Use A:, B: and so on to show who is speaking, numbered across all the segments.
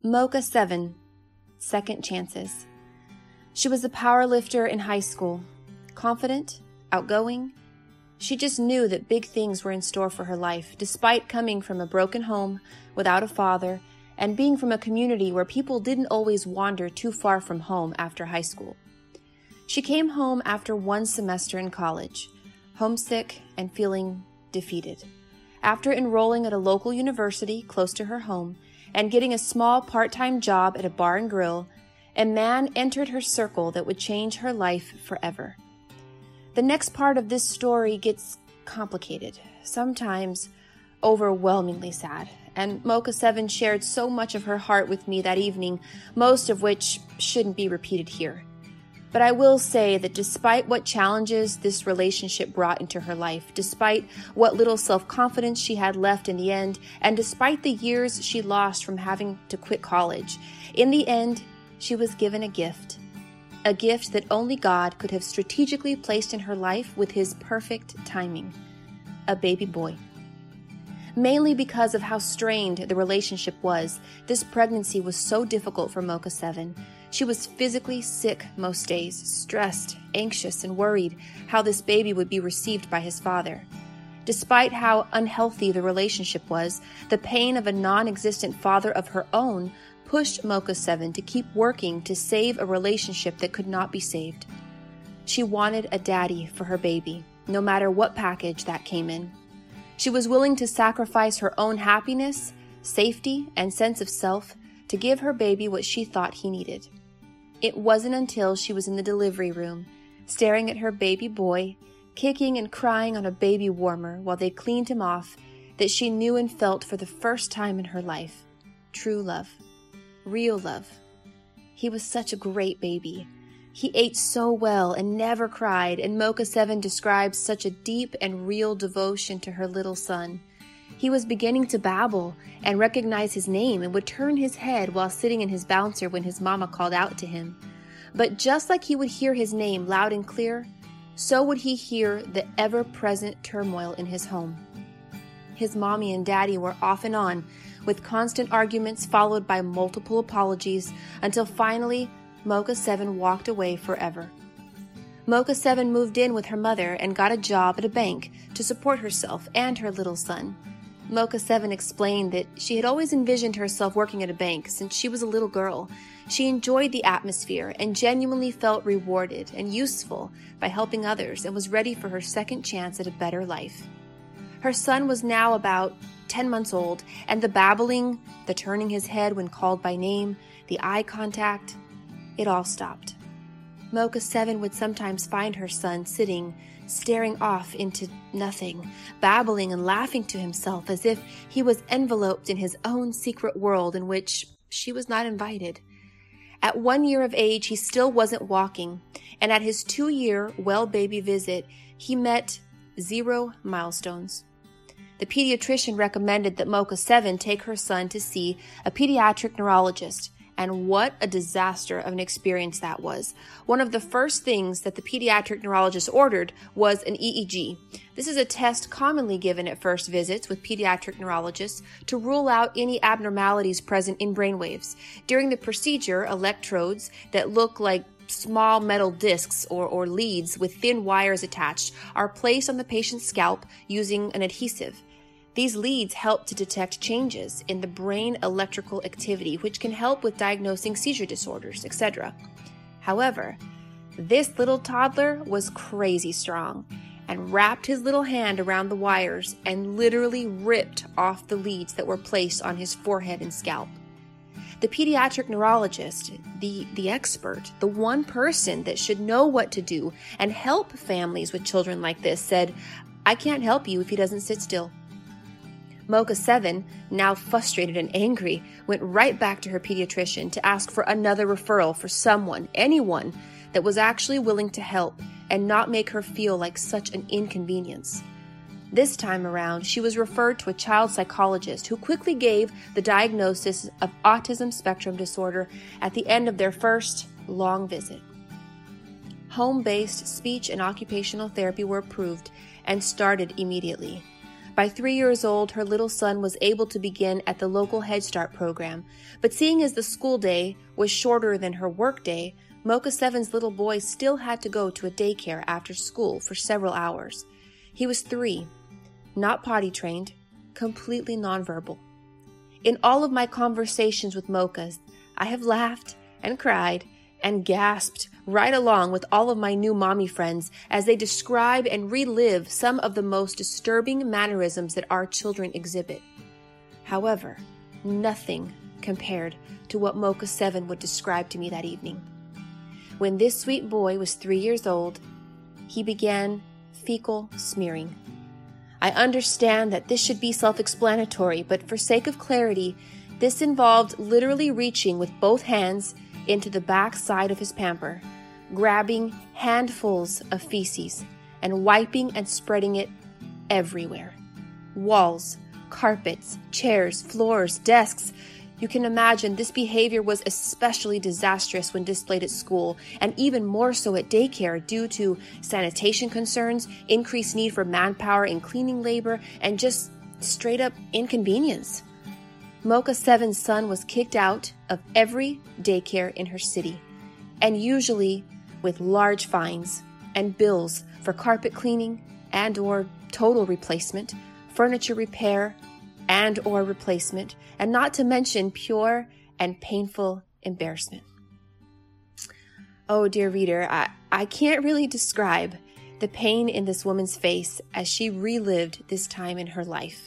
A: Mocha 7, Second Chances. She was a power lifter in high school, confident, outgoing. She just knew that big things were in store for her life, despite coming from a broken home without a father and being from a community where people didn't always wander too far from home after high school. She came home after one semester in college, homesick and feeling defeated. After enrolling at a local university close to her home and getting a small part-time job at a bar and grill, a man entered her circle that would change her life forever. The next part of this story gets complicated, sometimes overwhelmingly sad, and Mocha 7 shared so much of her heart with me that evening, most of which shouldn't be repeated here. But I will say that despite what challenges this relationship brought into her life, despite what little self-confidence she had left in the end, and despite the years she lost from having to quit college, in the end, she was given a gift that only God could have strategically placed in her life with His perfect timing, a baby boy. Mainly because of how strained the relationship was, this pregnancy was so difficult for Mocha 7. She was physically sick most days, stressed, anxious, and worried how this baby would be received by his father. Despite how unhealthy the relationship was, the pain of a non-existent father of her own pushed Mocha 7 to keep working to save a relationship that could not be saved. She wanted a daddy for her baby, no matter what package that came in. She was willing to sacrifice her own happiness, safety, and sense of self to give her baby what she thought he needed. It wasn't until she was in the delivery room, staring at her baby boy, kicking and crying on a baby warmer while they cleaned him off, that she knew and felt for the first time in her life true love, real love. He was such a great baby. He ate so well and never cried, and Mocha 7 describes such a deep and real devotion to her little son. He was beginning to babble and recognize his name and would turn his head while sitting in his bouncer when his mama called out to him. But just like he would hear his name loud and clear, so would he hear the ever-present turmoil in his home. His mommy and daddy were off and on, with constant arguments followed by multiple apologies, until finally Mocha 7 walked away forever. Mocha 7 moved in with her mother and got a job at a bank to support herself and her little son. Mocha 7 explained that she had always envisioned herself working at a bank since she was a little girl. She enjoyed the atmosphere and genuinely felt rewarded and useful by helping others and was ready for her second chance at a better life. Her son was now about 10 months old, and the babbling, the turning his head when called by name, the eye contact, it all stopped. Mocha 7 would sometimes find her son sitting, staring off into nothing, babbling and laughing to himself as if he was enveloped in his own secret world in which she was not invited. At 1 year of age, he still wasn't walking, and at his 2-year well baby visit, he met 0 milestones. The pediatrician recommended that Mocha 7 take her son to see a pediatric neurologist. And what a disaster of an experience that was. One of the first things that the pediatric neurologist ordered was an EEG. This is a test commonly given at first visits with pediatric neurologists to rule out any abnormalities present in brainwaves. During the procedure, electrodes that look like small metal discs or leads with thin wires attached are placed on the patient's scalp using an adhesive. These leads help to detect changes in the brain electrical activity, which can help with diagnosing seizure disorders, etc. However, this little toddler was crazy strong and wrapped his little hand around the wires and literally ripped off the leads that were placed on his forehead and scalp. The pediatric neurologist, the expert, the one person that should know what to do and help families with children like this, said, "I can't help you if he doesn't sit still." Mocha 7, now frustrated and angry, went right back to her pediatrician to ask for another referral for someone, anyone, that was actually willing to help and not make her feel like such an inconvenience. This time around, she was referred to a child psychologist who quickly gave the diagnosis of autism spectrum disorder at the end of their first long visit. Home-based speech and occupational therapy were approved and started immediately. By 3 years old, her little son was able to begin at the local Head Start program, but seeing as the school day was shorter than her work day, Mocha 7's little boy still had to go to a daycare after school for several hours. He was 3, not potty trained, completely nonverbal. In all of my conversations with Mochas, I have laughed and cried and gasped right along with all of my new mommy friends as they describe and relive some of the most disturbing mannerisms that our children exhibit. However, nothing compared to what Mocha 7 would describe to me that evening. When this sweet boy was 3 years old, he began fecal smearing. I understand that this should be self-explanatory, but for sake of clarity, this involved literally reaching with both hands into the back side of his pamper, grabbing handfuls of feces and wiping and spreading it everywhere. Walls, carpets, chairs, floors, desks. You can imagine this behavior was especially disastrous when displayed at school, and even more so at daycare due to sanitation concerns, increased need for manpower in cleaning labor, and just straight up inconvenience. Mocha 7's son was kicked out of every daycare in her city, and usually with large fines and bills for carpet cleaning and or total replacement, furniture repair and or replacement, and not to mention pure and painful embarrassment. Oh, dear reader, I can't really describe the pain in this woman's face as she relived this time in her life.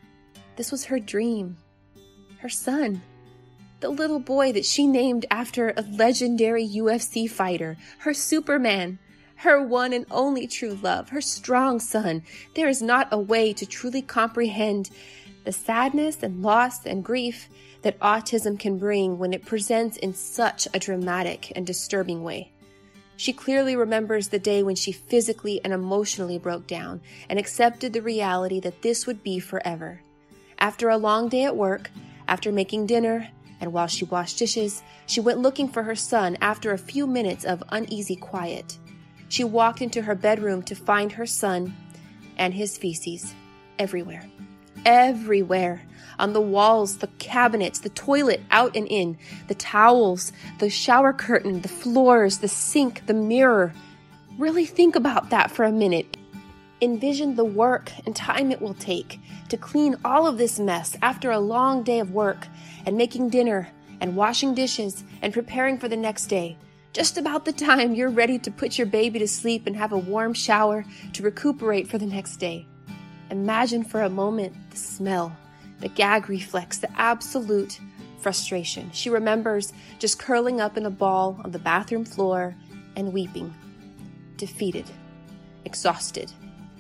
A: This was her dream, her son, the little boy that she named after a legendary UFC fighter, her Superman, her one and only true love, her strong son. There is not a way to truly comprehend the sadness and loss and grief that autism can bring when it presents in such a dramatic and disturbing way. She clearly remembers the day when she physically and emotionally broke down and accepted the reality that this would be forever. After a long day at work, after making dinner, and while she washed dishes, she went looking for her son after a few minutes of uneasy quiet. She walked into her bedroom to find her son and his feces everywhere. Everywhere. On the walls, the cabinets, the toilet out and in, the towels, the shower curtain, the floors, the sink, the mirror. Really think about that for a minute. Envision the work and time it will take to clean all of this mess after a long day of work and making dinner and washing dishes and preparing for the next day. Just about the time you're ready to put your baby to sleep and have a warm shower to recuperate for the next day. Imagine for a moment the smell, the gag reflex, the absolute frustration. She remembers just curling up in a ball on the bathroom floor and weeping, defeated, exhausted,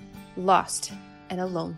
A: lost, and alone.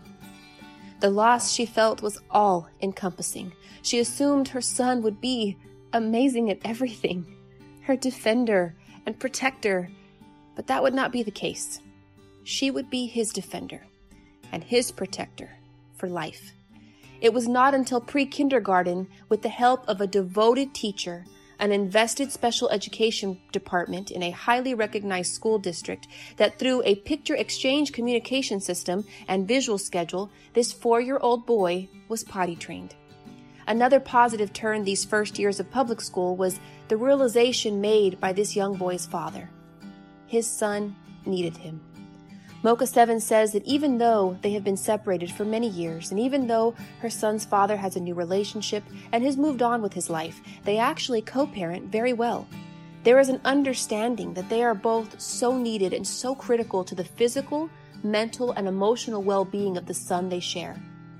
A: The loss she felt was all-encompassing. She assumed her son would be amazing at everything, her defender and protector, but that would not be the case. She would be his defender and his protector for life. It was not until pre-kindergarten, with the help of a devoted teacher, an invested special education department in a highly recognized school district, that through a picture exchange communication system and visual schedule, this 4-year-old boy was potty trained. Another positive turn these first years of public school was the realization made by this young boy's father. His son needed him. Mocha 7 says that even though they have been separated for many years, and even though her son's father has a new relationship and has moved on with his life, they actually co-parent very well. There is an understanding that they are both so needed and so critical to the physical, mental, and emotional well-being of the son they share.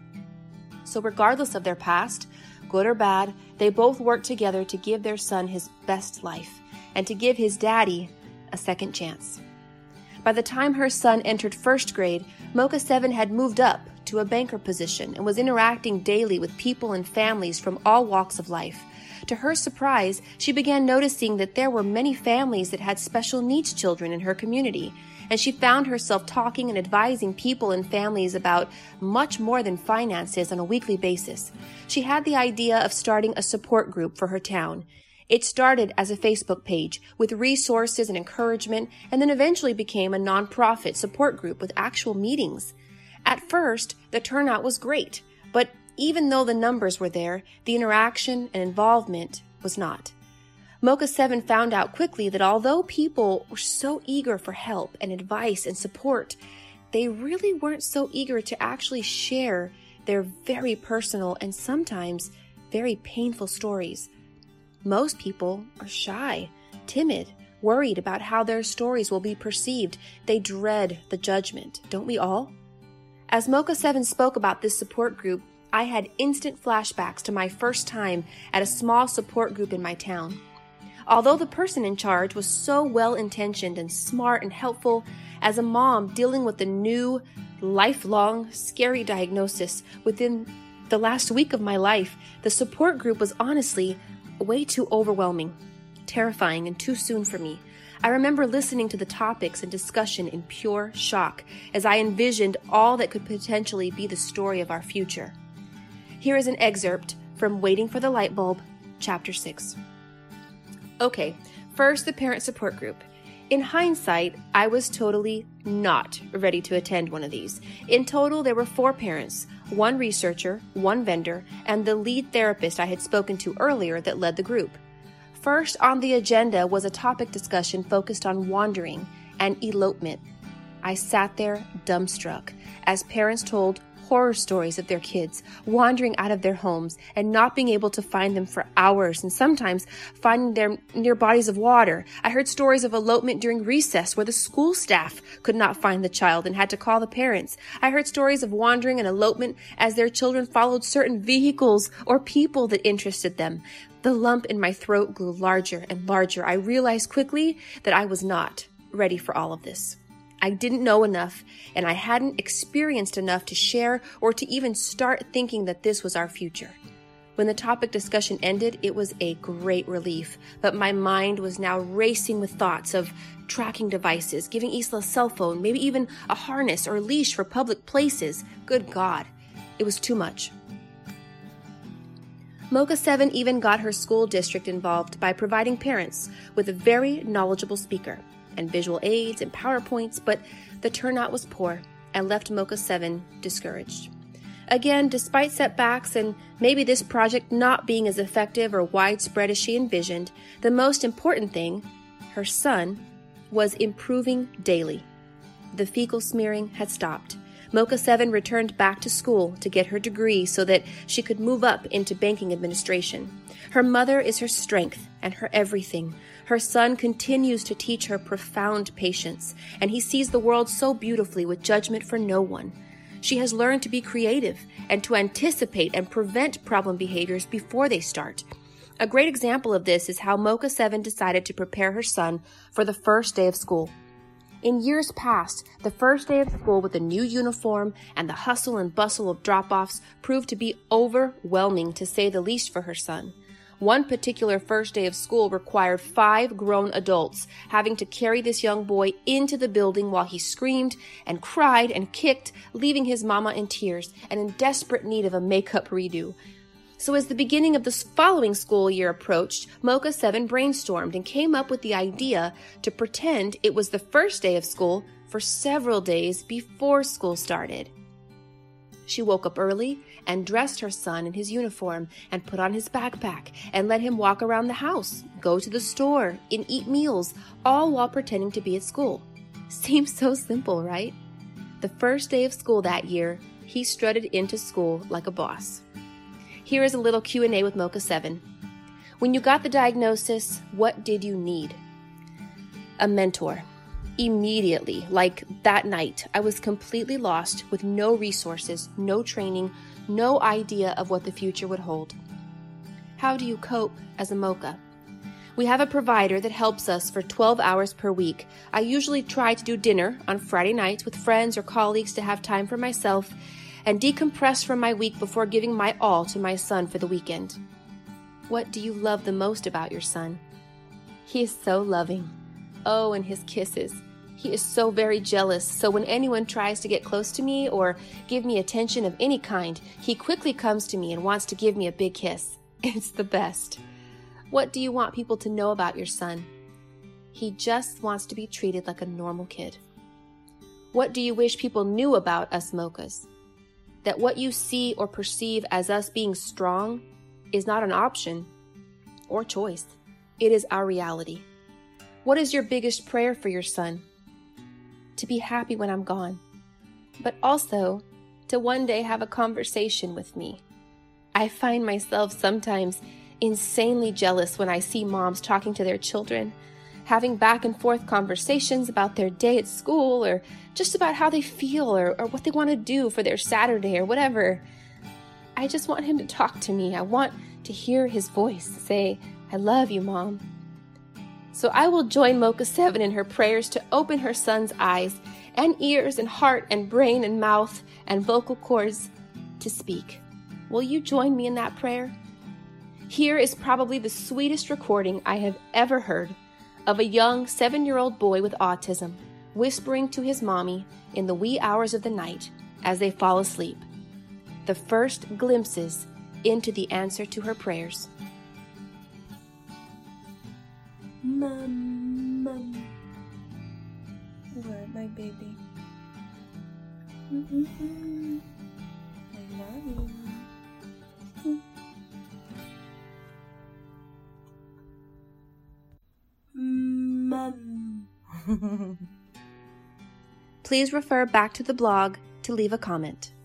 A: So regardless of their past, good or bad, they both work together to give their son his best life and to give his daddy a second chance. By the time her son entered first grade, Mocha 7 had moved up to a banker position and was interacting daily with people and families from all walks of life. To her surprise, she began noticing that there were many families that had special needs children in her community, and she found herself talking and advising people and families about much more than finances on a weekly basis. She had the idea of starting a support group for her town. It started as a Facebook page with resources and encouragement, and then eventually became a nonprofit support group with actual meetings. At first, the turnout was great, but even though the numbers were there, the interaction and involvement was not. Mocha 7 found out quickly that although people were so eager for help and advice and support, they really weren't so eager to actually share their very personal and sometimes very painful stories. Most people are shy, timid, worried about how their stories will be perceived. They dread the judgment, don't we all? As Mocha 7 spoke about this support group, I had instant flashbacks to my first time at a small support group in my town. Although the person in charge was so well-intentioned and smart and helpful, as a mom dealing with a new, lifelong, scary diagnosis within the last week of my life, the support group was honestly way too overwhelming, terrifying, and too soon for me. I remember listening to the topics and discussion in pure shock as I envisioned all that could potentially be the story of our future. Here is an excerpt from Waiting for the Light Bulb, Chapter 6. Okay, first the parent support group. In hindsight, I was totally not ready to attend one of these. In total, there were 4 parents, 1 researcher, 1 vendor, and the lead therapist I had spoken to earlier that led the group. First on the agenda was a topic discussion focused on wandering and elopement. I sat there dumbstruck as parents told horror stories of their kids wandering out of their homes and not being able to find them for hours and sometimes finding them near bodies of water. I heard stories of elopement during recess where the school staff could not find the child and had to call the parents. I heard stories of wandering and elopement as their children followed certain vehicles or people that interested them. The lump in my throat grew larger and larger. I realized quickly that I was not ready for all of this. I didn't know enough, and I hadn't experienced enough to share or to even start thinking that this was our future. When the topic discussion ended, it was a great relief, but my mind was now racing with thoughts of tracking devices, giving Isla a cell phone, maybe even a harness or leash for public places. Good God, it was too much. Mocha 7 even got her school district involved by providing parents with a very knowledgeable speaker and visual aids and PowerPoints, but the turnout was poor and left Mocha 7 discouraged. Again, despite setbacks and maybe this project not being as effective or widespread as she envisioned, the most important thing, her son, was improving daily. The fecal smearing had stopped. Mocha 7 returned back to school to get her degree so that she could move up into banking administration. Her mother is her strength and her everything. Her son continues to teach her profound patience, and he sees the world so beautifully with judgment for no one. She has learned to be creative and to anticipate and prevent problem behaviors before they start. A great example of this is how Mocha 7 decided to prepare her son for the first day of school. In years past, the first day of school with a new uniform and the hustle and bustle of drop-offs proved to be overwhelming, to say the least, for her son. One particular first day of school required 5 grown adults having to carry this young boy into the building while he screamed and cried and kicked, leaving his mama in tears and in desperate need of a makeup redo. So as the beginning of the following school year approached, Mocha 7 brainstormed and came up with the idea to pretend it was the first day of school for several days before school started. She woke up early and dressed her son in his uniform and put on his backpack and let him walk around the house, go to the store, and eat meals, all while pretending to be at school. Seems so simple, right? The first day of school that year, he strutted into school like a boss. Here is a little Q&A with Mocha 7. When you got the diagnosis, what did you need? A mentor. Immediately, like that night, I was completely lost with no resources, no training, no idea of what the future would hold. How do you cope as a Mocha? We have a provider that helps us for 12 hours per week. I usually try to do dinner on Friday nights with friends or colleagues to have time for myself and decompress from my week before giving my all to my son for the weekend. What do you love the most about your son? He is so loving. Oh, and his kisses. He is so very jealous, so when anyone tries to get close to me or give me attention of any kind, he quickly comes to me and wants to give me a big kiss. It's the best. What do you want people to know about your son? He just wants to be treated like a normal kid. What do you wish people knew about us Mochas? That what you see or perceive as us being strong is not an option or choice. It is our reality. What is your biggest prayer for your son? To be happy when I'm gone, but also to one day have a conversation with me. I find myself sometimes insanely jealous when I see moms talking to their children, having back and forth conversations about their day at school or just about how they feel or what they want to do for their Saturday or whatever. I just want him to talk to me. I want to hear his voice say, "I love you, Mom." So I will join Mocha 7 in her prayers to open her son's eyes and ears and heart and brain and mouth and vocal cords to speak. Will you join me in that prayer? Here is probably the sweetest recording I have ever heard of a young 7-year-old boy with autism whispering to his mommy in the wee hours of the night as they fall asleep. The first glimpses into the answer to her prayers.
B: Mom. What, my baby? I love you. Mom.
A: Please refer back to the blog to leave a comment.